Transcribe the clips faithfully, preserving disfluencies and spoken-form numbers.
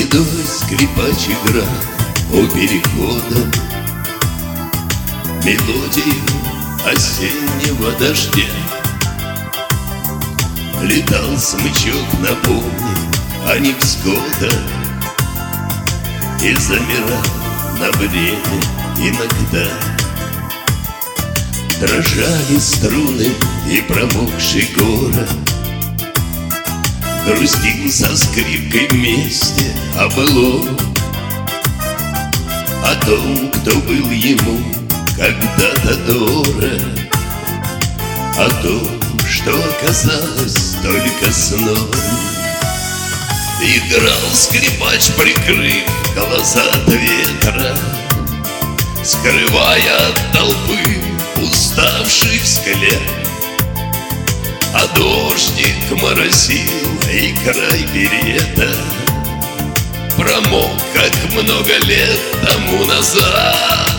Седой скрипач играл у перехода мелодию осеннего дождя. Летал смычок, напомни о невзгодах, и замирал на время иногда. Дрожали струны и промокший город грустил со скрипкой вместе о былом, о том, кто был ему когда-то дорог, о том, что оказалось только сном. Играл скрипач, прикрыв глаза от ветра, скрывая от толпы уставший взгляд. А дождик моросил, и край берета промок, как много лет тому назад.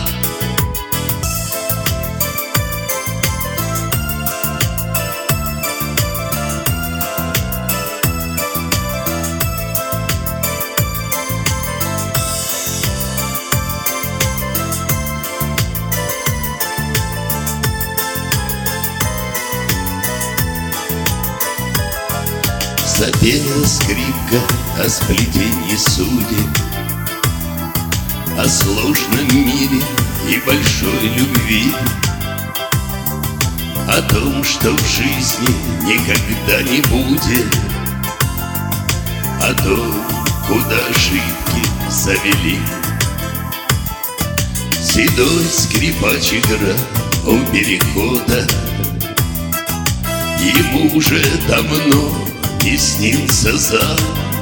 Запела скрипка о сплетении судеб, о сложном мире и большой любви, о том, что в жизни никогда не будет, о том, куда ошибки завели. Седой скрипач играл у перехода, ему уже давно не снился зал.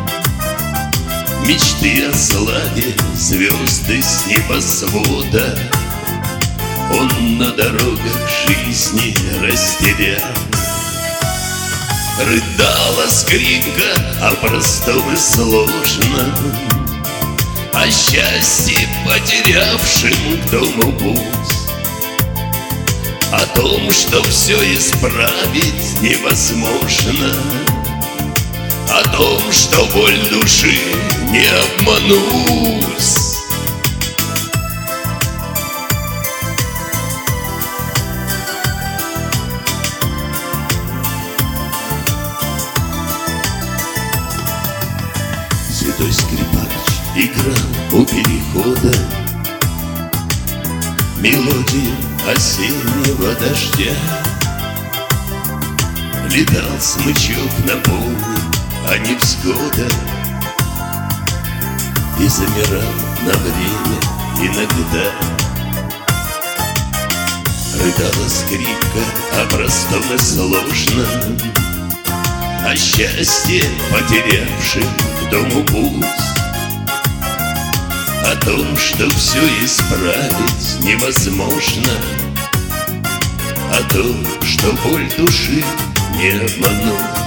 Мечты о славе, звезды с небосвода он на дорогах жизни растерял. Рыдала скрипка о простом и сложном, о счастье, потерявшем к дому путь, о том, что все исправить невозможно, о том, что боль души не обмануть. Седой скрипач играл у перехода мелодию осеннего дождя. Летал смычок, напомни о невзгодах, и замирал на время иногда. Рыдала скрипка о простом и сложном, о счастье, потерявшем к дому путь, о том, что все исправить невозможно, о том, что боль души не обмануть.